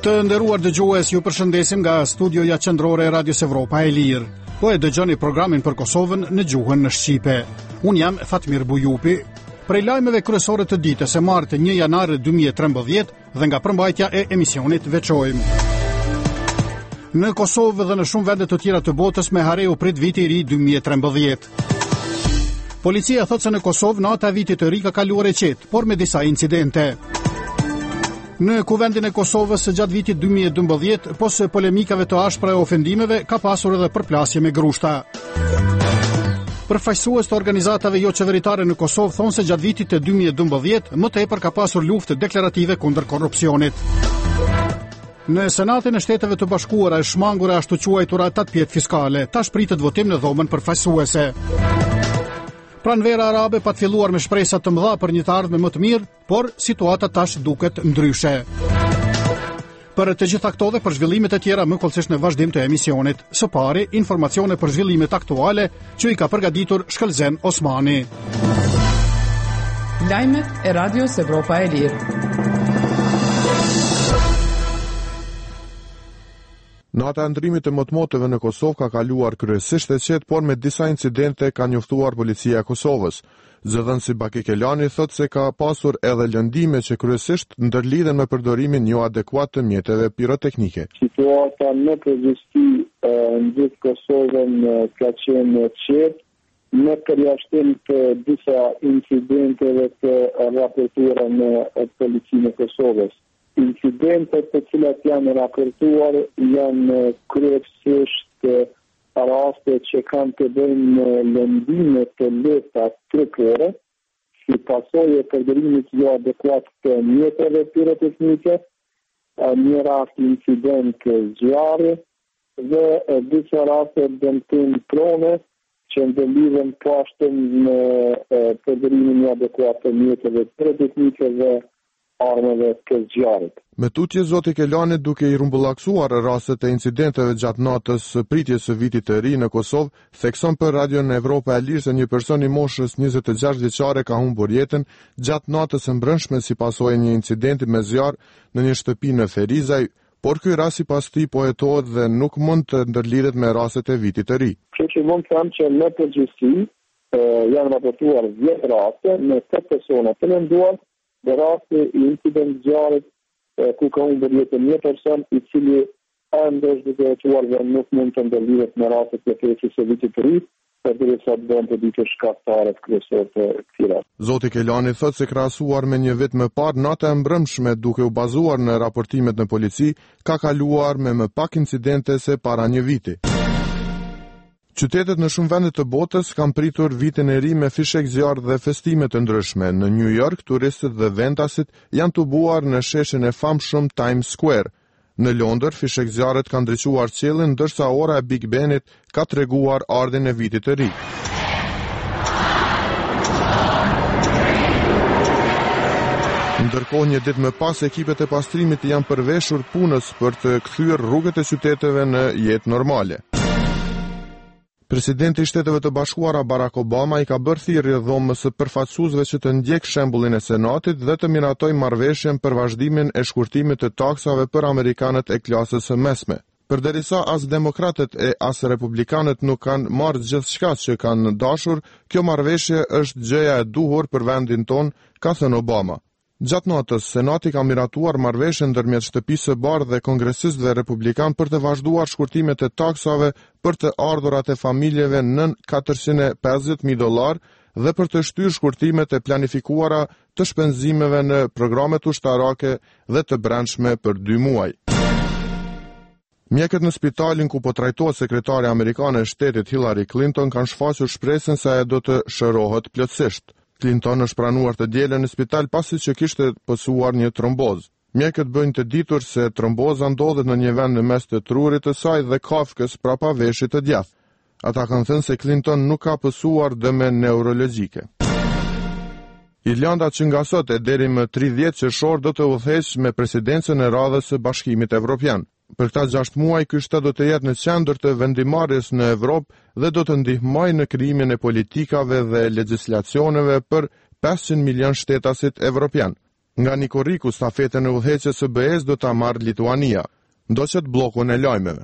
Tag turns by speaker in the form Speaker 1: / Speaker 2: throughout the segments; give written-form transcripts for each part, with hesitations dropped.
Speaker 1: Të nderuar dëgjues, ju përshëndesim nga studioja qendrore e Radios Evropa e Lirë. Po e dëgjoni programin për Kosovën në gjuhën në Shqipe. Unë jam Fatmir Bujupi. Prej lajmeve kryesore të ditës së martë 1 janar 2013 dhe nga përmbajtja e emisionit veçojmë. Në Kosovë dhe në shumë vende të tjera të botës me hareu prit viti i ri 2013. Policia thotë se në Kosovë nata e vitit të ri ka kaluar e qetë, por me disa incidente. Në kuvendin e Kosovës gjatë vitit 2012, pas polemikave të ashpra e ofendimeve, ka pasur edhe përplasje me grushta. Përfaqësues të organizatave jo qeveritare në Kosovë thonë se gjatë vitit të 2012 më tepër ka pasur luftë deklarative kundër korrupsionit. Në Senatin e Shteteve të Bashkuara e shmangur e ashtu quajtura tatpjet fiskale, tash pritet votim në dhomën përfaqësuese. Pranvera arabe pa të filluar me shpresa të mëdha për një të ardhme më të mirë, por situata tash duket ndryshe. Për të gjitha këto dhe për zhvillimet e tjera më kollësisht në vazhdim të emisionit. Së pari, informacione për zhvillimet aktuale që i ka përgatitur Shkëlzen Osmani.
Speaker 2: Lajmet e Radios Evropa e Lirë.
Speaker 3: Nata e ndrimit të motmotëve në Kosovë ka kaluar kryesisht e qetë, por me disa incidente ka njoftuar policia e Kosovës. Zëdhënësi Baki Kelani thotë se ka pasur edhe lëndime që kryesisht ndërlidhen me përdorimin jo adekuat të mjeteve piroteknike.
Speaker 4: Situata në përgjithësi në gjithë Kosovën ka qenë qetë, në përjashtim të disa incidenteve të raportuara në policinë e Kosovës. Incidentet të cilat janë raportuar janë kryesisht raste që kanë të bëjnë me lëndime të lehta trupore, si pasojë e përdorimit jo adekuat të mjeteve piroteknike, një rast incident zjarri dhe disa raste dëmtim prone që ndërlidhen pashtëm në përdorimin jo adekuat të mjeteve piroteknike dhe armëve të zjarrit.
Speaker 3: Me tutje zoti Kelani duke i rumbullaksuar rastet e incidenteve gjatë natës së pritjes së vitit të ri në Kosovë, thekson për Radion Evropa e Lirë se një person i moshës 26 vjeçare ka humbur jetën gjatë natës së mbrëmshme si pasojë e një incidenti me zjarr në një shtëpi në Ferizaj, por ky rast sipas tij po hetohet dhe nuk mund të ndërlidhet me rastet e vitit të ri.
Speaker 4: Kështu që mund të them që në përgjithësi janë raportuar 10 raste me 8 persona të lënduar dhe raste i incident zjarrit ku ka humbur jetën një person i cili ende është duke hetuar dhe nuk mund të ndërlidhet me rastet e pjesës së vitit të ri, derisa të bëhen të ditë shkaktare kryesore të këtij rasti.
Speaker 3: Zoti Kelani thotë se krahasuar me një vit më parë, nata e mbrëmshme duke u bazuar në raportimet në polici, ka kaluar me më pak incidente se para një viti. Qytetet në shumë vende të botës kanë pritur vitin e ri me fishek zjarr dhe festime të ndryshme. Në New York, turistët dhe ventasit janë tubuar në sheshin e famshëm Times Square. Në Londër, fishek zjarret kanë ndriçuar qiellin, ndërsa ora e Big Benit ka treguar ardhin e vitit të ri. Ndërkohë, një ditë më pas, ekipet e pastrimit janë përveshur punës për të kthyer rrugët e qyteteve në jetë normale. Presidenti i Shteteve të Bashkuara Barack Obama i ka bërë thirrje dhomës së përfaqësuesve që të ndjek shembullin e Senatit dhe të miratojë marrëveshjen për vazhdimin e shkurtimit të taksave për amerikanët e klasës së mesme. Përderisa as demokratët e as republikanët nuk kanë marrë gjithçka që kanë dashur, kjo marrëveshje është gjëja e duhur për vendin ton, ka thënë Obama. Gjatë natës, Senati ka miratuar marrëveshjen ndërmjet Shtëpisë së Bardhë dhe kongresistëve republikan për të vazhduar shkurtimet e taksave për të ardhurat e familjeve nën $450,000 dhe për të shtyrë shkurtimet e planifikuara të shpenzimeve në programet ushtarake dhe të brendshme për 2 muaj. Mjekët në spitalin ku po trajtohet sekretare amerikane e shtetit Hillary Clinton kanë shfaqur shpresën se ajo do të shërohet plotësisht. Clinton është pranuar të dielën në spital pasi që kishte pësuar një trombozë. Mjekët bëjnë të ditur se tromboza ndodhet në një vend në mes të trurit të saj dhe kafkës prapa veshit të djathtë. Ata kanë thënë se Clinton nuk ka pësuar dëme neurologjike. Irlanda që nga sot e deri më 30 qershor do të udhëheqë me presidencën e radhës së Bashkimit Evropian. Për këta 6 muaj, ky shtet do të jetë në qendër të vendimarrjes në Evropë dhe do të ndihmojë në krijimin e politikave dhe legjislacioneve për 500 milion shtetasit evropian. Nga Nikoriku, stafetën e udhëheqjes së BE-s do ta marrë Lituania. Ndoqet bllokun e lajmeve.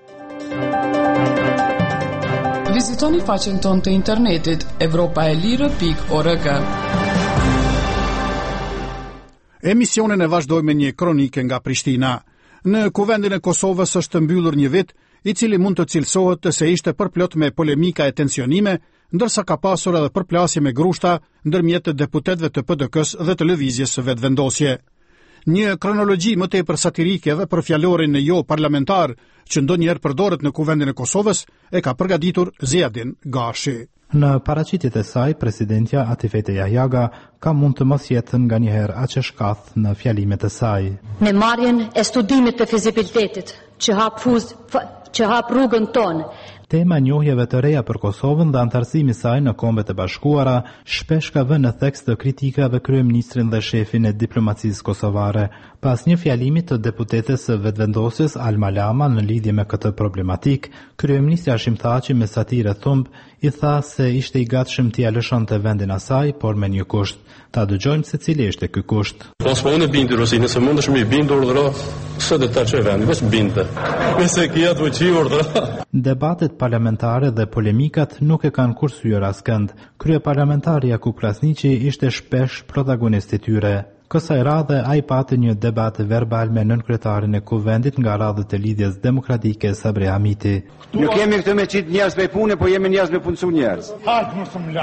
Speaker 2: Vizitoni faqen tonë të internetit evropaelire.org.
Speaker 1: Emisionin e vazhdoj me një kronike nga Prishtina. Në kuvendin e Kosovës është mbyllur një vit, i cili mund të cilësohet se ishte përplot me polemika e tensionime, ndërsa ka pasur edhe përplasje me grushta ndërmjet deputetëve të PDK-s dhe të lëvizjes së vetvendosje. Një kronologji më tepër satirike edhe për fjalorin e jo parlamentar që ndonjëherë përdoret në kuvendin e Kosovës e ka përgatitur Ziadin Gashi.
Speaker 5: Në paraqitjet e saj, presidentja Atifete Jahjaga ka mund të mos jetë nganjëherë aq e shkath në fjalimet e saj.
Speaker 6: Me marrjen e studimit të fizibilitetit që hap rrugën tonë.
Speaker 5: Tema njohjeve të reja për Kosovën dhe antarësimi saj në Kombet e Bashkuara shpesh ka vënë në theks të kritikave kryeministrin dhe shefin e diplomacisë kosovare. Pas një fjalimi të deputetes së vetvendosjes Alma Lama në lidhje me këtë problematik, kryeministri Hashim Thaçi me satire thumb i tha se ishte i gatshëm t'i lëshonte vendin asaj, por me një kusht. Ta dëgjojmë se cili ishte ky kusht.
Speaker 7: Unë bindur ose nëse mundesh me bindur urdhëro, s'e do ta çoj vendin, vetëm binte. Nëse kia të uçi urdhëro.
Speaker 5: Debatet parlamentare dhe polemikat nuk e kanë kursyer askënd. Kryeparlamentari Jakub Krasniqi ishte shpesh protagonist i tyre. Kësaj radhe ai pati një debat verbal me nënkryetarin e kuvendit nga radhët e lidhjes demokratike Sabri Hamiti.
Speaker 8: Nuk jemi këtë me qitë njerëz me punë, po jemi njerëz me punësu njerëz.
Speaker 9: Hajtë më shumë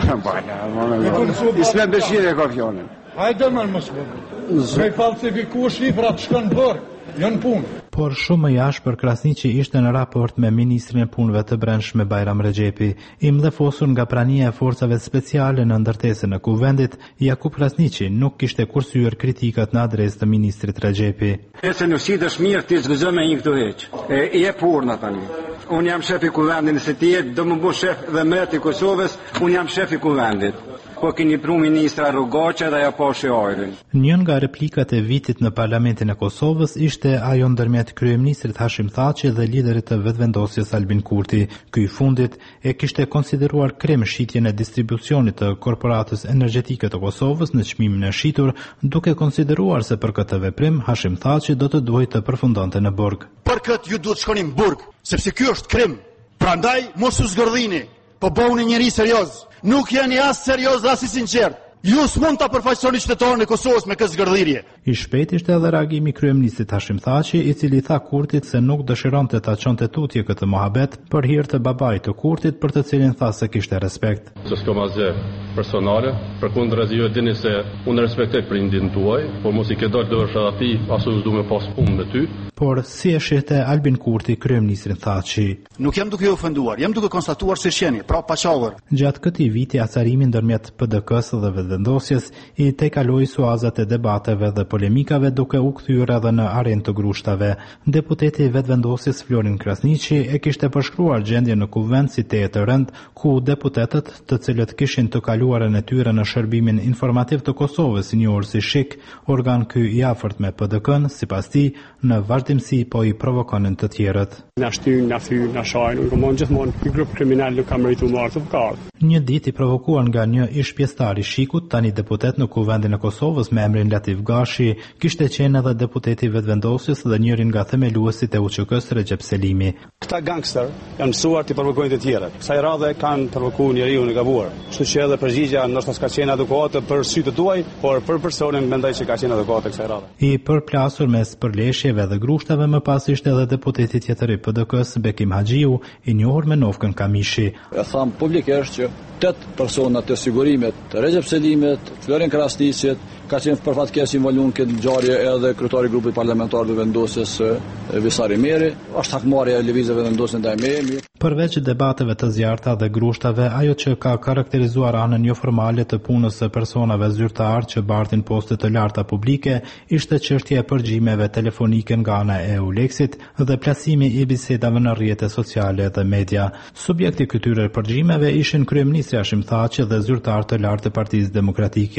Speaker 9: lakë.
Speaker 8: Isme Beshiri e ka fjonin.
Speaker 9: Hajde më shumë. Me falsifiku shifrat shkën bërë, janë punë.
Speaker 5: Por shumë më jashtë për Krasniqi ishte në raport me ministrin e punëve të brendshme Bajram Rexhepi. I mdhefosur nga prania e forcave speciale në ndërtesën e kuvendit, Jakub Krasniqi nuk kishte kursyer kritikat në adresë të ministrit Rexhepi.
Speaker 8: Se në shitesh mirë ti zgëzo me një këtu heq. E je purna tani. Unë jam shef i kuvendit, nëse ti je do më bësh shef dhe mret i Kosovës, unë jam shef i kuvendit. Po keni pru ministra Rrogaçe dhe ajo poshë ojrin.
Speaker 5: Një nga replikat e vitit në Parlamentin e Kosovës ishte ajo ndërmjet kryeministrit Hashim Thaçi dhe liderit të vetvendosjes Albin Kurti. Ky i fundit e kishte konsideruar krem shitjen e distribucionit të Korporatës Energjetike të Kosovës në çmimin e shitur, duke konsideruar se për këtë veprim Hashim Thaçi do të duhej të përfundonte në burg.
Speaker 10: Për këtë ju duhet shkoni në burg, sepse ky është krim. Prandaj mos u zgërdhini, po bëuni njëri serioz. Nuk jeni as serioz as i sinqert. Ju s'mund ta përfaqësoni qytetarën e Kosovës me këtë zgërdhirje.
Speaker 5: I shpejt ishte edhe reagimi i kryeministit Hashim Thaçi, i cili tha Kurtit se nuk dëshironte ta çonte tutje këtë mohabet për hir të babait të Kurtit, për të cilin tha se kishte respekt.
Speaker 7: S'kam asgjë personale, përkundër ju e dini se unë respektoj prindin tuaj, por mos i ke dalë dorësh aty, as u s'du me pas punë me ty.
Speaker 5: Por si e shihte Albin Kurti kryeministrin Thaçi?
Speaker 10: Nuk jam duke ju ofenduar, jam duke konstatuar se shjeni, pra paqavër.
Speaker 5: Gjatë këtij viti acarimi ndërmjet PDK-s dhe vetvendosjes i tejkaloi suazat e debateve dhe polemikave, duke u kthyer edhe në arenë të grushtave. Deputeti i vetvendosjes Florin Krasniqi e kishte përshkruar gjendjen në kuvend si teje të rënd, ku deputetët, të cilët kishin të kaluarën e tyre në shërbimin informativ të Kosovës, i njohur si SHIK, organ ky i afërt me PDK-n, sipas tij, në vazhdimsi po i provokonin të tjerët.
Speaker 11: Na shtyn, na fyr, na shajnë, unë gjithmonë një grup kriminal nuk ka meritu marrë të vëkallë.
Speaker 5: Një ditë i provokuar nga një ish pjesëtar i Shikut, tani deputet në kuvendin e Kosovës me emrin Latif Gashi, kishte qenë edhe deputeti vetvendosjes dhe njërin nga themeluesit e UÇK-s Recep Selimi.
Speaker 11: Këta gangster janë mësuar të provokojnë të tjerët. Kësaj radhe kanë provokuar njeriu në gabuar. Kështu që edhe përgjigjja ndoshta s'ka qenë adekuate për sy të tuaj, por për personin mendoj se ka qenë adekuate kësaj radhe.
Speaker 5: I përplasur mes përleshjeve dhe grushtave, më pas ishte edhe deputeti tjetër i PDK-s Bekim Haxhiu, i njohur me Nofkën Kamishi.
Speaker 12: E tham publikisht që 8 persona të sigurimet, Recep Selimit, Florin Krasniqit, ka qenë për fatkeqësi involuar këtë ngjarje edhe kryetari i grupit parlamentar të vendosjes Visari Meri, është hakmarrja e lëvizjeve vendosje ndaj meje.
Speaker 5: Përveç debateve të zjarrta dhe grushtave, ajo që ka karakterizuar anën jo formale të punës së personave zyrtar që bartin poste të larta publike, ishte çështja e përgjimeve telefonike nga ana e Eulexit dhe plasimi i bisedave në rrjete sociale dhe media. Subjekti këtyre përgjimeve ishin kryeministri Hashim Thaçi dhe zyrtar të lartë të Partisë Demokratike.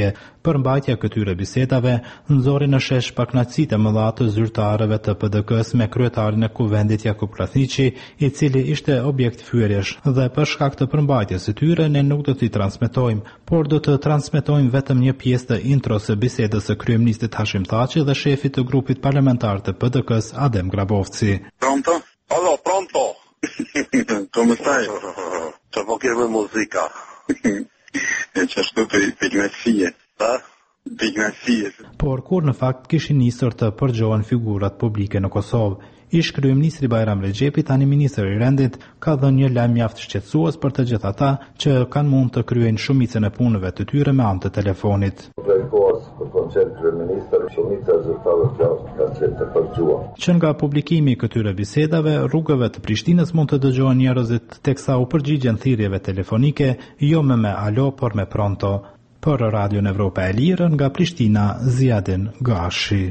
Speaker 5: Përmbajtja këtyre bisedave nxori në shesh pakënaqësitë e mëdha të zyrtarëve të PDK-s me kryetarin e kuvendit Jakub Krasniqi, i cili ishte objekt fyerjesh, dhe për shkak të përmbajtjes së tyre ne nuk do t'i transmetojmë, por do të transmetojmë vetëm një pjesë të intros së bisedës së kryeministit Hashim Thaçi dhe shefit të grupit parlamentar të PDK-s Adem Grabovci.
Speaker 13: Pronto? Allo, pronto? Come stai? C'è poche musica. C'è sto per messie, ta?
Speaker 5: Por kur në fakt kishin nisur të përgjohen figurat publike në Kosovë. Ish kryeministri Bajram Rexhepi, tani ministri i Rendit, ka dhënë një lajm mjaft shqetësues për të gjithë ata që kanë mund të kryejnë shumicën e punëve të tyre me anë të telefonit. Që nga publikimi i këtyre bisedave, rrugëve të Prishtinës mund të dëgjohen njerëzit teksa u përgjigjen thirrjeve telefonike, jo me alo, por me pronto. Për Radion Evropa e Lirë, nga Prishtina, Ziadin Gashi.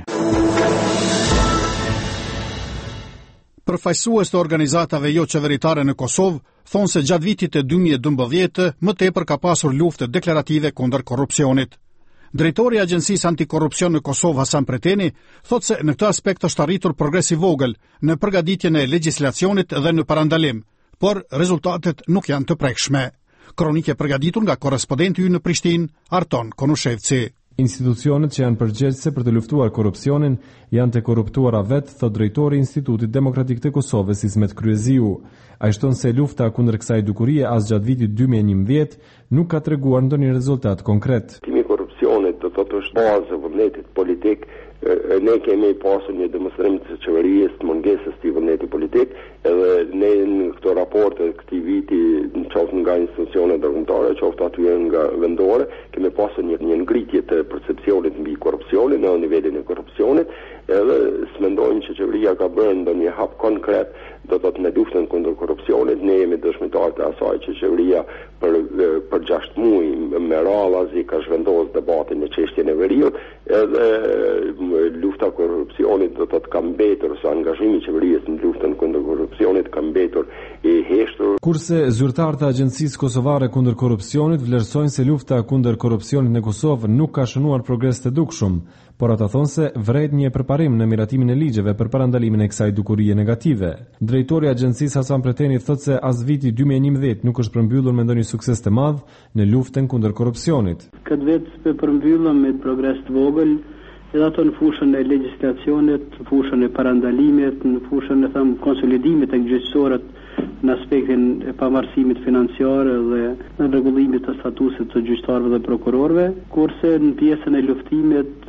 Speaker 1: Përfaqësues të organizatave jo qeveritare në Kosovë thonë se gjatë vitit e 2012 më tepër ka pasur lufte deklarative kundër korrupsionit. Drejtori i Agjencisë Antikorrupsion në Kosovë, Hasan Preteni, thotë se në këtë aspekt është arritur progres i vogël në përgatitjen e legjislacionit dhe në parandalim, por rezultatet nuk janë të prekshme. Kronike përgatitur nga korrespondenti ynë në Prishtinë, Arton Konushevci.
Speaker 14: Institucionet që janë përgjegjëse për të luftuar korrupsionin janë të korruptuara vetë, thot drejtori i Institutit Demokratik të Kosovës, Ismet Kryeziu. Ai shton se lufta kundër kësaj dukurie as gjatë vitit 2011 nuk ka treguar ndonjë rezultat konkret.
Speaker 15: Timi i korrupsionit do të thotë është baza e vullnetit politik. Ne kemi pasur një demonstrim të qeverisë të mungesës të vullnetit politik, edhe ne në këto raporte këtij viti, qoftë nga institucionet ndërkombëtare, qoftë aty nga vendore, kemi pasur një ngritje të percepcionit mbi korrupsionin në nivelin e korrupsionit, edhe s'mendojnë që qeveria ka bërë ndonjë hap konkret do të thotë në luftën kundër korrupsionit. Ne jemi dëshmitar të asaj që qeveria për 6 muaj me radhë ka zhvendosur debatin në çështjen e veriut, edhe lufta korrupsionit do të thotë ka mbetur, ose angazhimi i qeverisë në luftën kundër korrupsionit ka mbetur i heshtur.
Speaker 14: Kurse zyrtarët e Agjencisë Kosovare kundër korrupsionit vlerësojnë se lufta kundër korrupsionit në Kosovë nuk ka shënuar progres të dukshëm, por ata thonë se vret një përparim në miratimin e ligjeve për parandalimin e kësaj dukurie negative. Drejtori i Agjencisë Hasan Preteni thotë se as viti 2011 nuk është përmbyllur me ndonjë sukses të madh në luftën kundër korrupsionit.
Speaker 16: Këtë vit përmbyllëm me progres të vogël, edhe ato në fushën e legjislacionit, në fushën e parandalimit, në fushën e konsolidimit të gjyqësorët në aspektin e pavarësimit financiar dhe në rregullimit të statusit të gjyqtarëve dhe prokurorëve, kurse në pjesën e luftimit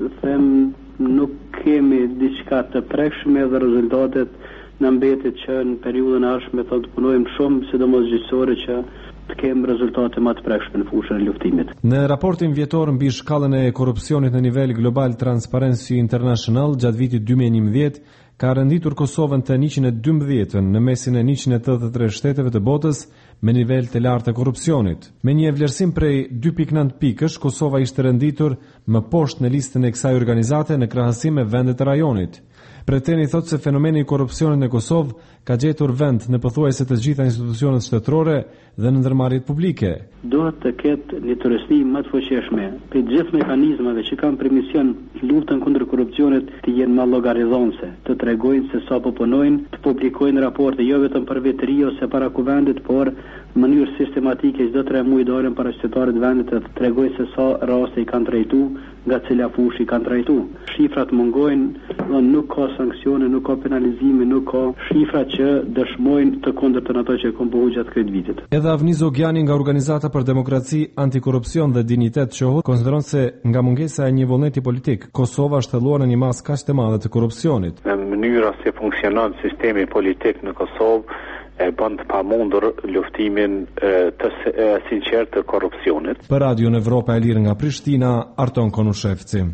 Speaker 16: nuk kemi diçka të prekshme dhe rezultatet në mbetet që në periudhën e ardhshme të punojmë shumë, sidomos gjyqësorë që të kemë rezultate më të prekshme në fushën e luftimit.
Speaker 14: Në raportin vjetor mbi shkallën e korrupsionit në nivel global Transparency International gjatë vitit 2011 ka renditur Kosovën të 112 në mesin e 183 shteteve të botës me nivel të lartë të korrupsionit. Me një vlerësim prej 2.9 pikësh, Kosova ishte renditur më poshtë në listën e kësaj organizate në krahasim me vendet e rajonit. Preteni thotë se fenomeni i korrupsionit në Kosovë ka gjetur vend në pothuajse të gjitha institucionet shtetërore dhe në ndërmarrjet publike.
Speaker 16: Duhet të ketë një tërësi më të fuqishme për gjithë mekanizmave që kanë për mision luftën kundër korrupsionit të jenë më llogaridhonse, të tregojnë se sa po punojnë, të publikojnë raporte jo vetëm për vetëri ose para kuvendit, por në mënyrë sistematike çdo 3 muaj dalën para qytetarëve të vendit të tregojnë se sa raste i kanë trajtuar, nga cila fushë i kanë trajtuar. Shifrat mungojnë, dhe nuk ka sanksione, nuk ka penalizime, nuk ka shifra që dëshmojnë të kundërtën ato që kanë bëhuar gjatë këtij vitit.
Speaker 14: Edhe Avni Zogjani nga Organizata për Demokraci, Antikorrupsion dhe Dinjitet qohut, konsideron se nga mungesa e një vullneti politik, Kosova është thellur në një masë kaq të madhe të korrupsionit.
Speaker 17: Në mënyra se funksionon sistemi politik në Kosovë e bën të pamundur luftimin të sinqert të korrupsionit.
Speaker 14: Për Radion Evropa e Lirë nga Prishtina, Arton Konushevci.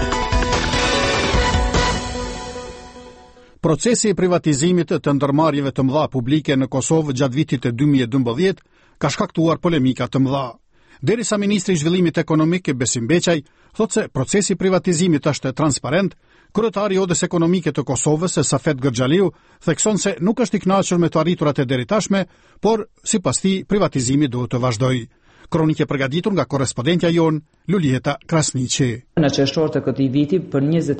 Speaker 1: Procesi i privatizimit të ndërmarrjeve të mëdha publike në Kosovë gjatë vitit e 2012 ka shkaktuar polemika të mëdha. Derisa ministri i zhvillimit ekonomik Besim Beqaj thotë se procesi i privatizimit është transparent, kryetari i Odës Ekonomike të Kosovës, Safet Gërxhaliu, thekson se nuk është i kënaqur me të arriturat e deri tashme, por sipas tij privatizimi duhet të vazhdojë. Kronikë e përgatitur nga korrespondentja jon Lulieta Krasniqi.
Speaker 18: Në qershor të këtij viti për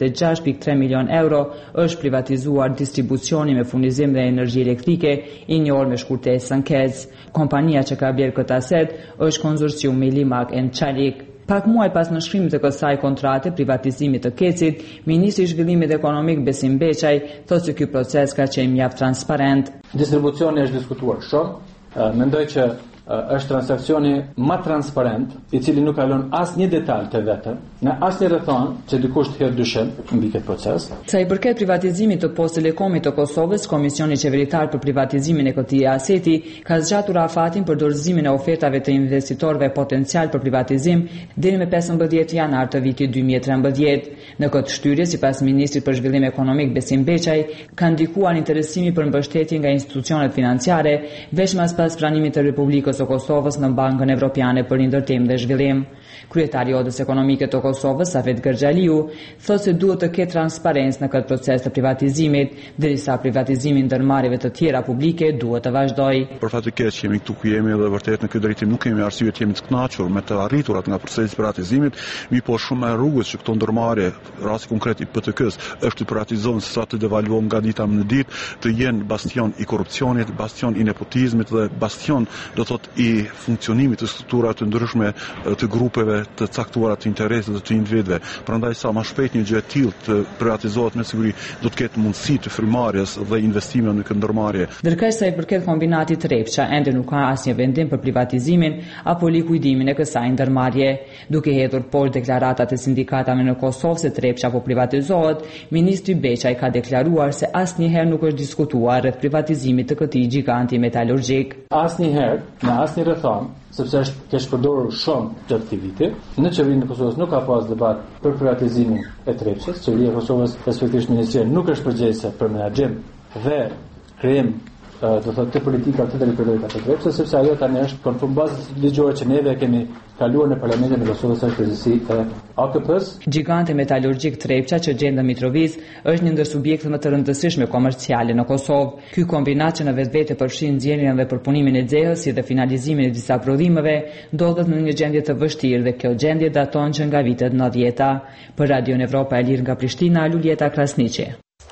Speaker 18: 26.3 milion euro është privatizuar distribucioni me furnizim dhe energji elektrike i njohur me shkurtesën KEZ. Kompania që ka blerë këtë aset është konsorciumi Limak & Çalik. Pak muaj pas nënshkrimit të kësaj kontrate privatizimit të KEZ-it, Ministri i Zhvillimit Ekonomik Besim Beçaj thotë se ky proces ka qenë mjaft transparent.
Speaker 19: Distribucioni është diskutuar shumë. Mendoj që është transakcioni më transparent, i cili nuk kalon asnjë detaj të vetëm, në asnjë rrethon që dikush të hedhë dyshim mbi këtë proces.
Speaker 18: Sa i përket privatizimit të Post Telekomit të Kosovës, Komisioni Qeveritar për privatizimin e këtij aseti ka zgjatur afatin për dorëzimin e ofertave të investitorëve potencial për privatizim deri me 15 janar të vitit 2013. Në këtë shtyrje, sipas Ministrit për Zhvillim Ekonomik Besim Beçaj, ka ndikuar interesimi për mbështetje nga institucionet financiare, veç pas pranimit të Republikës së Kosovës në Bankën Evropiane për Ndërtim dhe Zhvillim. Kryetari i Odës Ekonomike të Kosovës, Safet Gërxhaliu, thotë se duhet të ketë transparencë në këtë proces të privatizimit, derisa privatizimi i ndërmarrjeve të tjera publike duhet të vazhdojë.
Speaker 20: Për fat të keq që jemi këtu ku jemi dhe vërtet në këtë drejtim nuk kemi arsye të jemi të kënaqur me të arriturat nga procesi i privatizimit, po shumë e rrugës që këto ndërmarrje, rasti konkret i PTK-s, është të privatizohen sa të devaluohen nga dita në ditë, të jenë bastion i korrupsionit, bastion i nepotizmit dhe bastion do thotë i funksionimit të strukturave të ndryshme të grupeve të caktuara të interesit të individëve. Prandaj sa më shpejt një gjë e tillë të privatizohet me siguri do të ketë mundësi të frymarrjes dhe investimeve në këtë ndërmarrje.
Speaker 18: Ndërkësh sa i përket kombinatit Trepça, ende nuk ka asnjë vendim për privatizimin apo likuidimin e kësaj ndërmarrje. Duke hedhur poshtë deklaratat e sindikatave në Kosovë se Trepça po privatizohet, Ministri Beçaj ka deklaruar se asnjëherë nuk është diskutuar rreth privatizimit të këtij giganti metalurgjik.
Speaker 19: Asnjëherë, në asnjë rrethon, sepse është përdorur shumë gjatë këtij viti, në qeverinë e Kosovës nuk ka pas debat për privatizimin e Trepçës. Qeveria e Kosovës, respektivisht Ministria, nuk është përgjegjëse për menaxhim dhe krijim do thotë të politika të drejtuara të Trepçës, sepse ajo tani është konform bazës ligjore që neve kemi kaluar në Parlamentin e Kosovës është përgjegjësi e AKP-s.
Speaker 18: Giganti metalurgjik Trepça që gjendet në Mitrovic është një ndër subjektet më të rëndësishme komerciale në Kosovë. Ky kombinat që në vetvete përfshin nxjerrjen dhe përpunimin e xehës si dhe finalizimin e disa prodhimeve ndodhet në një gjendje të vështirë dhe kjo gjendje daton që nga vitet 90-ta. Për Radio Evropa e Lirë nga Prishtina, Lulieta Krasniqi.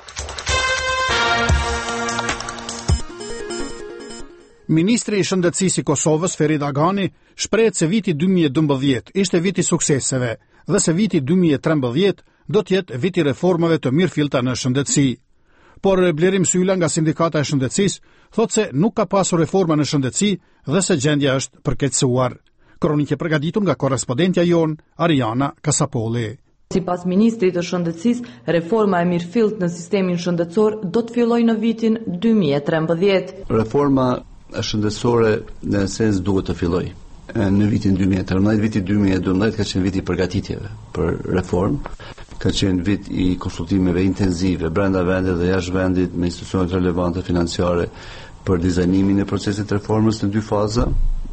Speaker 1: Ministri i Shëndetësisë i Kosovës, Ferit Agani, shprehet se viti 2012 ishte viti sukseseve dhe se viti 2013 do të jetë viti reformave të mirëfillta në shëndetësi. Por Blerim Sylla nga Sindikata e Shëndetësisë thotë se nuk ka pasur reforma në shëndetësi dhe se gjendja është përkeqësuar. Kronikë përgatitur nga korrespondentja jon Ariana Kasapolli.
Speaker 21: Sipas Ministrit të Shëndetësisë, reforma e mirëfillt në sistemin shëndetësor do të fillojë në vitin 2013.
Speaker 22: Reforma shëndetësore në sens duhet të filloj në vitin 2013, viti 2012 ka qenë viti i përgatitjeve për reformë, ka qenë vit i konsultimeve intenzive brenda vendit dhe jashtë vendit me institucionet relevante financiare për dizajnimin e procesit reformës në 2 faza,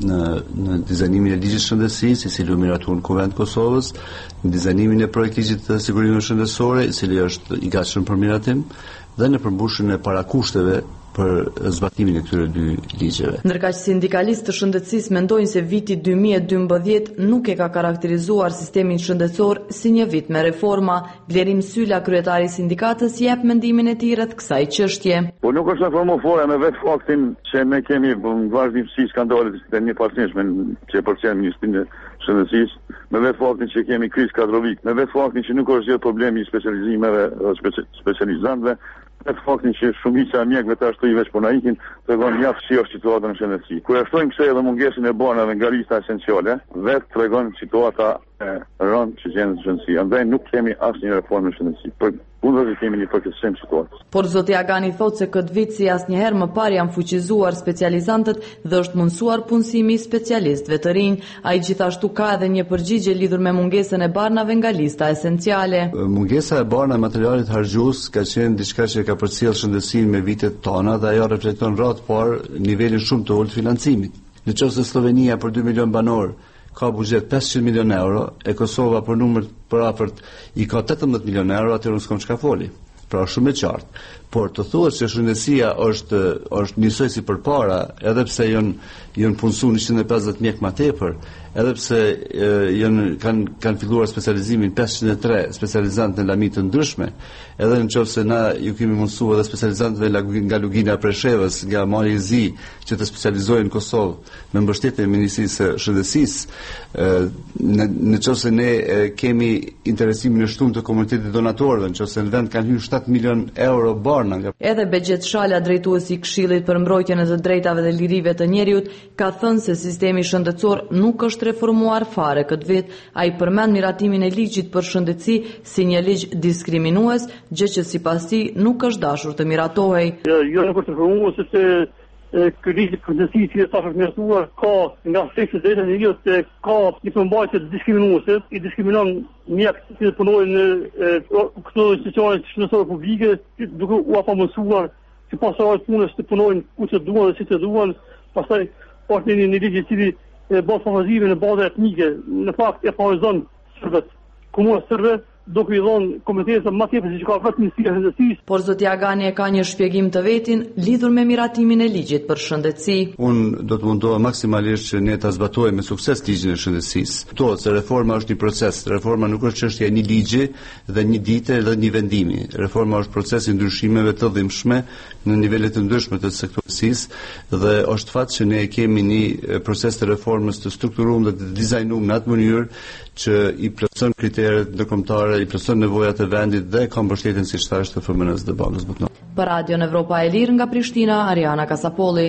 Speaker 22: në dizajnimin e ligjit shëndetësisë, i cili u miratuar në Kuvend Kosovës, në dizajnimin e projektit të sigurimeve shëndetësore, i cili është i gatshëm për miratim, dhe në përmbushjen e parakushteve për zbatimin e këtyre 2 ligjeve.
Speaker 21: Ndërkaq sindikalistë të shëndetësisë mendojnë se viti 2012 nuk e ka karakterizuar sistemin shëndetësor si një vit me reforma, Blerim Sylla, kryetari i sindikatës, jep mendimin e tij rreth kësaj çështje.
Speaker 23: Po nuk është reformofore me vetë faktin që ne kemi vazhdimsi skandalet të njëpasnjshme që përcjell Ministrinë e Shëndetësisë, me vetë faktin që kemi krizë kadrovik, me vetë faktin që nuk është gjithë problemi i specializimeve dhe specializantëve, me faktin që shumica e mjekëve tash të i veç po na ikin, tregon mjaft si është situata në shëndetësi. Kur e shtojmë kësaj edhe mungesën e banave nga lista esenciale, vetë tregon situata e rëndë që gjendet në shëndetësi. Andaj nuk kemi asnjë reformë në shëndetësi. Kundër kemi një përkeqësim situatës.
Speaker 21: Por zoti Agani thotë se këtë vit si asnjëherë më parë janë fuqizuar specializantët dhe është mundsuar punësimi i specialistëve të rinj. Ai gjithashtu ka edhe një përgjigje lidhur me mungesën e barnave nga lista esenciale.
Speaker 22: Mungesa e barna e materialit hargjues ka qenë diçka që ka përcjell shëndetësinë me vitet tona dhe ajo reflekton rreth parë nivelin shumë të ulët financimit. Nëse Slovenia për 2 milion banor ka buxhet 500 milion euro, e Kosova për numër për afërt i ka 18 milion euro, atëherë s'kam çka foli. pra shumë e qartë. Por të thuhet se shëndetësia është njësoj si përpara, edhe pse janë punsuar 150 mjek më tepër, edhe pse kanë filluar specializimin 503 specializantë në lami të ndryshme, edhe nëse na ju kemi mundsuar edhe specializantëve nga Lugina e Preshevës, nga Mali i Zi, që të specializohen në Kosovë me mbështetje e Ministrisë së Shëndetësisë, nëse ne kemi interesimin e shtunë të komunitetit donatorëve, nëse në vend kanë hyrë 7 milion euro barna nga...
Speaker 21: Edhe Begjet Shala, drejtuesi i Këshillit për mbrojtjen e të drejtave dhe lirive të njerëzit, ka thënë se sistemi shëndetësor nuk është reformuar fare këtë vit. Ai përmend miratimin e ligjit për shëndetësi si një ligj diskriminues, gjë që sipas tij nuk është dashur të miratohej.
Speaker 2: Jo nuk është reformuar sepse ky ligj për shëndetësi që është miratuar ka nga seksi i drejtave të njerëzit ka një përmbajtje diskriminuese, i diskriminon mjekët që punojnë në këto institucione shëndetësore publike, duke u afamuar si pasojë punës të punojnë ku të duan dhe si të duan, pastaj është një ligj i cili bën favorizimin në bazë etnike, në fakt e favorizon serbët, komunat serbe, duke i dhënë komunitete më tepër se ka vetëm Ministria e Shëndetësisë.
Speaker 21: Por zoti Agani e ka një shpjegim të vetin lidhur me miratimin e ligjit për shëndetësi.
Speaker 22: Unë do të mundohem maksimalisht që ne ta zbatojmë me sukses ligjin e shëndetësisë. Thuhet se reforma është një proces. Reforma nuk është çështja e një ligji dhe një dite dhe një vendimi. Reforma është proces i ndryshimeve të dhimbshme në nivele të ndryshme të sektorisë dhe është fat që ne kemi një proces të reformës të strukturuar dhe të dizajnuar në atë mënyrë që i plotson kriteret ndërkombëtare, i plotson nevojat e vendit dhe ka mbështetjen siç thash të FMN-s dhe Bankës Botërore.
Speaker 21: Për Radion Evropa e Lirë nga Prishtina, Ariana Kasapolli.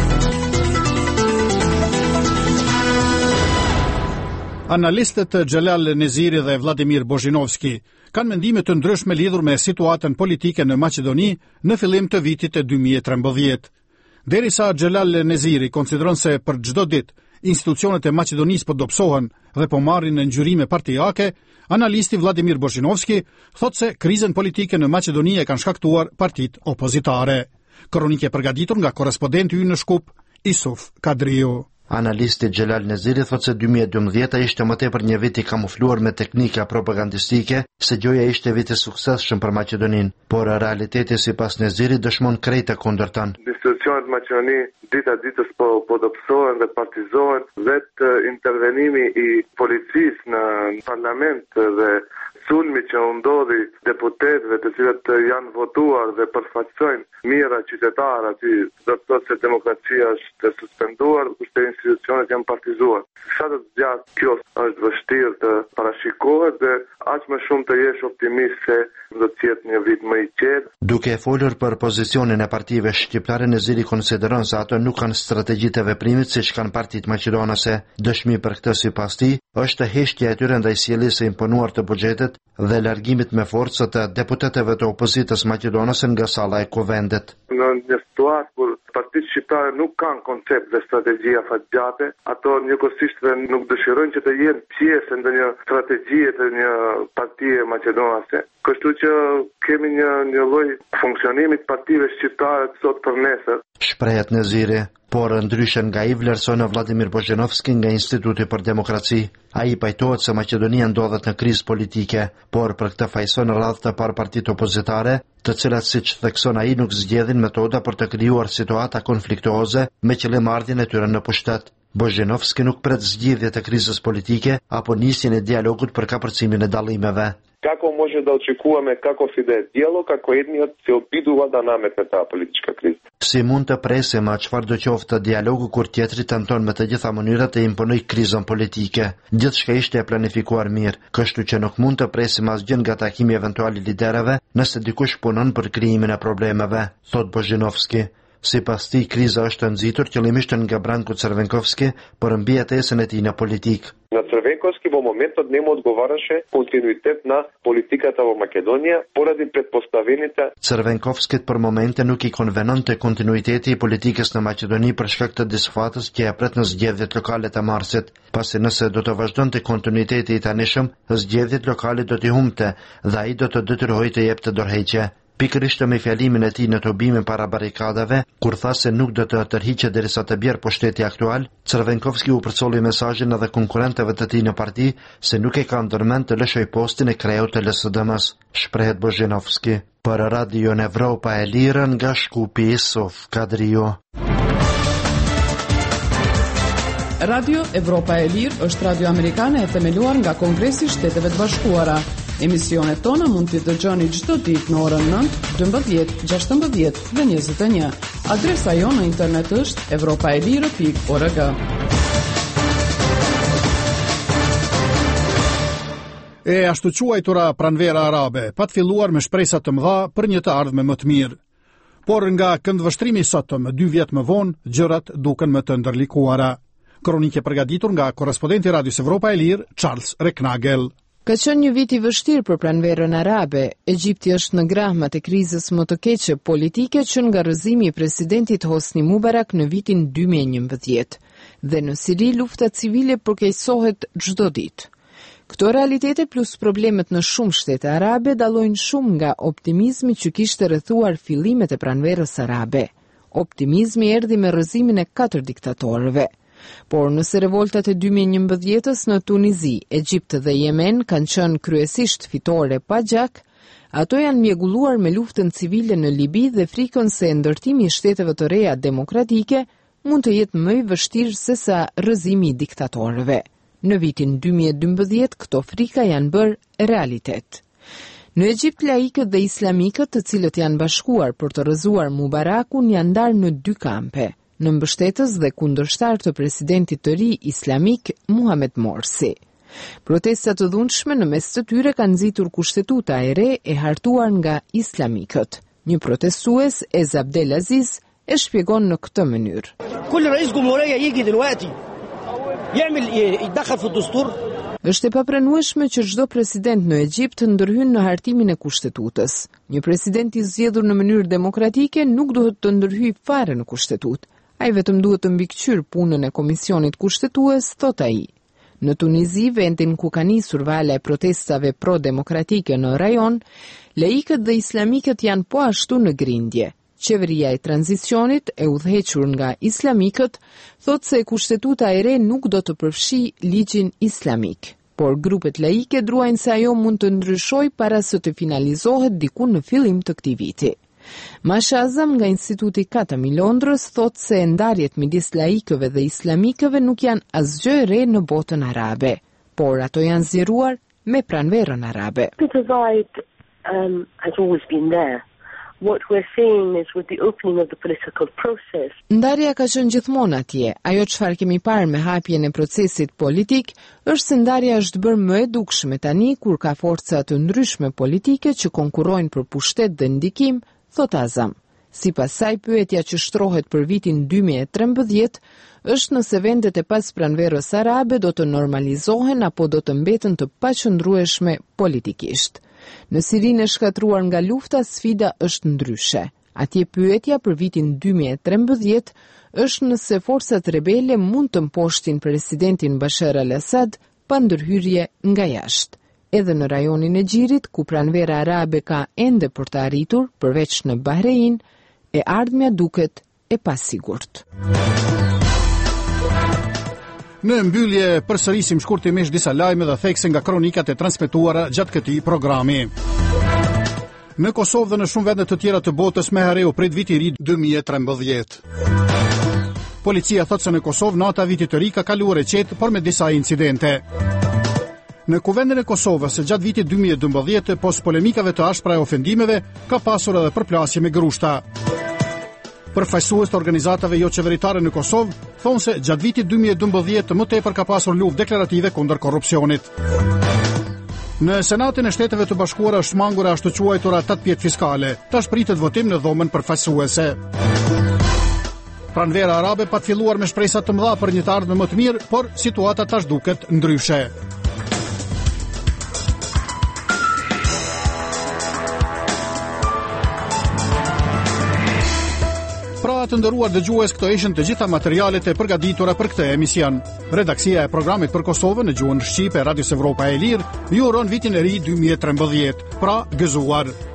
Speaker 1: Analistët Xhelal Neziri dhe Vladimir Bozhinovski kanë mendime të ndryshme lidhur me situatën politike në Maqedoni në fillim të vitit e 2013. Derisa Xhelal Neziri konsideron se për çdo ditë institucionet e Maqedonisë po dobësohen dhe po marrin në ngjyrime partijake, analisti Vladimir Bozhinovski thotë se krizën politike në Maqedoni e kanë shkaktuar partitë opozitare. Kronikë e përgatitur nga korrespondenti ynë në Shkup, Isuf Kadriu.
Speaker 3: Analisti Xhelal Neziri thotë se 2012 ishte më tepër një vit i kamufluar me teknika propagandistike, se gjoja ishte vit i suksesshëm për Maqedoninë, por realiteti sipas Nezirit dëshmon krejt e kundërtën.
Speaker 4: Institucionet Maqedoni dita ditës po dobësohen dhe partizohen, vetë intervenimi i policisë në parlament dhe sulmi që u ndodhi deputetëve të cilët janë votuar dhe përfaqësojnë mira qytetarë aty, do të thotë se demokracia është suspenduar, kurse institucionet janë partizuar. Sa do të gjatë kjo është vështirë të parashikohet dhe aq më shumë të jesh optimist se do të jetë një vit më i qetë.
Speaker 3: Duke folur për pozicionin e partive shqiptare, Neziri konsideron se ato nuk kanë strategji të veprimit siç kanë partitë maqedonase. Dëshmi për këtë sipas tij është heqja e tyre ndaj sjelljes së imponuar të buxhetit dhe largimit me forcë të deputetëve të opozitës maqedonase nga salla e kuvendit.
Speaker 4: Në një situatë kur partitë shqiptare nuk kanë koncept dhe strategji afatgjate, ato njëkohësisht nuk dëshirojnë që të jenë pjesë ndonjë strategjie të një partie maqedonase. Kështu që kemi një lloj funksionimi të partive shqiptare sot për nesër.
Speaker 3: Shprehet Neziri, por ndryshe nga i vlerëson Vladimir Bozhinovski nga Instituti për Demokraci. Ai pajtohet se Maqedonia ndodhet në krizë politike, por për këtë fajson radhë të parë partitë opozitare, të cilat siç thekson ai nuk zgjedhin metoda për të krijuar situata konfliktuoze me qëllim ardhjen e tyre në pushtet. Bozhinovski nuk pret zgjidhje të krizës politike apo nisjen e dialogut për kapërcimin e dallimeve.
Speaker 4: Kako može da očekujeme kako se ide dijalog ako jedni se obidува da namete ta politička kriza?
Speaker 3: Si mund të presim çfarë do qoftë dialogu kur tjetri tenton me të gjitha mënyrat të imponojë krizën politike. Gjithçka ishte e planifikuar mirë, kështu që nuk mund të presim asgjë nga takimi eventual i liderëve nëse dikush punon për krijimin e problemeve, thot Bozhinovski. Sipas tij, kriza është nxitur qëllimisht nga Branko Crvenkovski për mbijetesën e tij në politikë.
Speaker 4: На Црвенковски во моментот нему одговараше континуитет на политиката во Македонија поради предпоставените.
Speaker 3: Црвенковскит për momente nuk i konvenonte kontinuiteti i politikës në Maqedoni për shkak të disfatës që ia pret në zgjedhjet lokale të marsit. Pasi nëse do të vazhdonte kontinuiteti i tanishëm, zgjedhjet lokale do t'i humbte dhe ai do të detyrohej të jepte dorëheqje. pikërisht me fjalimin e tij në tobimin para barikadave, kur tha se nuk do të tërhiqet derisa të bjerë pushteti aktual, Crvenkovski u përcolli mesazhin edhe konkurrentëve të tij në parti se nuk e ka ndërmend të lëshoj postin e kreut të LSDM-s, shprehet Bozhenovski. Për Radio Evropa e Lirë nga Shkupi Sof Kadrio.
Speaker 6: Radio Evropa e Lirë është radio amerikane e themeluar nga Kongresi i Shteteve të Bashkuara. Emisionet tona mund t'i dëgjoni çdo ditë në orën 9, 12, 16 dhe 21. Adresa jonë në internet është europaelire.org.
Speaker 1: E ashtu quajtura pranvera arabe, pa të filluar me shpresa të mëdha për një të ardhme më të mirë. Por nga këndvështrimi i sotëm, 2 vjet më vonë, gjërat duken më të ndërlikuara. Kronike përgatitur nga korrespondenti i Radios Evropa e Lirë, Charles Reknagel.
Speaker 8: Ka qenë një vit i vështirë për pranverën arabe. Egjipti është në grahmat e krizës më të keqe politike që nga rrëzimi i presidentit Hosni Mubarak në vitin 2011. Dhe në Siri lufta civile përkeqësohet çdo ditë. Këto realitete plus problemet në shumë shtete arabe dallojnë shumë nga optimizmi që kishte rrethuar fillimet e pranverës arabe. Optimizmi erdhi me rrëzimin e 4 diktatorëve. Por nëse revoltat e 2011-s në Tunizi, Egjipt dhe Yemen kanë qenë kryesisht fitore pa gjak, ato janë mjegulluar me luftën civile në Libi dhe frikën se ndërtimi i shteteve të reja demokratike mund të jetë më i vështirë se sa rrëzimi i diktatorëve. Në vitin 2012 këto frika janë bërë realitet. Në Egjipt laikët dhe islamikët, të cilët janë bashkuar për të rrëzuar Mubarakun, janë ndarë në 2 kampe, në mbështetës dhe kundërshtar të presidentit të ri islamik Muhamet Morsi. Protestat të dhunshme në mes të tyre kanë nxitur kushtetuta e re e hartuar nga islamikët. Një protestues, Ez Abdelaziz, e shpjegon në këtë mënyrë. Është e papranueshme që çdo president në Egjipt ndërhyn në hartimin e kushtetutës. Një president i zgjedhur në mënyrë demokratike nuk duhet të ndërhyjë fare në kushtetutë. Ai vetëm duhet të mbikëqyr punën e komisionit kushtetues, thot ai. Në Tunizi, vendin ku ka nisur vala e protestave pro-demokratike në rajon, laikët dhe islamikët janë po ashtu në grindje. Qeveria e tranzicionit, e udhëhequr nga islamikët, thot se kushtetuta e re nuk do të përfshi ligjin islamik. Por grupet laike druajnë se ajo mund të ndryshojë para se të finalizohet diku në fillim të këtij viti. Masha Azam nga Instituti Katami i Londrës thot se ndarjet midis laikëve dhe islamikëve nuk janë asgjë e re në botën arabe, por ato janë zgjeruar me pranverën arabe.
Speaker 9: The divide has always been there. What we're seeing is with the opening of the political process.
Speaker 8: Ndarja ka qenë gjithmonë atje. Ajo çfarë kemi parë me hapjen e procesit politik është se ndarja është bërë më e dukshme tani kur ka forca të ndryshme politike që konkurrojnë për pushtet dhe ndikim, thot Azam. Sipas saj, pyetja që shtrohet për vitin 2013 është nëse vendet e pas pranverës arabe do të normalizohen apo do të mbeten të paqëndrueshme politikisht. Në Sirinë e shkatruar nga lufta, sfida është ndryshe. Atje pyetja për vitin 2013 është nëse forcat rebele mund të mposhtin presidentin Bashar al-Assad pa ndërhyrje nga jashtë. Edhe në rajonin e Gjirit, ku pranvera arabe ka ende për të arritur, përveç në Bahrein, e ardhmja duket e pasigurt.
Speaker 1: Në mbyllje përsërisim shkurtimisht disa lajme dhe thekse nga kronikat e transmetuara gjatë këtij programi. Në Kosovë dhe në shumë vende të tjera të botës me herë u prit viti i ri 2013. Policia thot se në Kosovë nata vitit të ri ka kaluar e qetë, por me disa incidente. Në kuvendin e Kosovës gjatë vitit 2012, pos polemikave të ashpra e ofendimeve, ka pasur edhe përplasje me grushta. Përfaqësues të organizatave jo qeveritare në Kosovë thonë se gjatë vitit 2012 më tepër ka pasur luftë deklarative kundër korrupsionit. Në Senatin e Shteteve të Bashkuara është mangur ashtu quajtura 8 pjetë fiskale. Tash pritet votim në dhomën përfaqësuese. Pranvera arabe pa të filluar me shpresa të mëdha për një të ardhme më të mirë, por situata tash duket ndryshe. Pra të nderuar dëgjues, këto ishin të gjitha materialet e përgatitura për këtë emision. Redaksia e programit për Kosovën në gjuhën shqipe Radios Evropa e Lirë ju uron vitin e ri 2013. Pra gëzuar.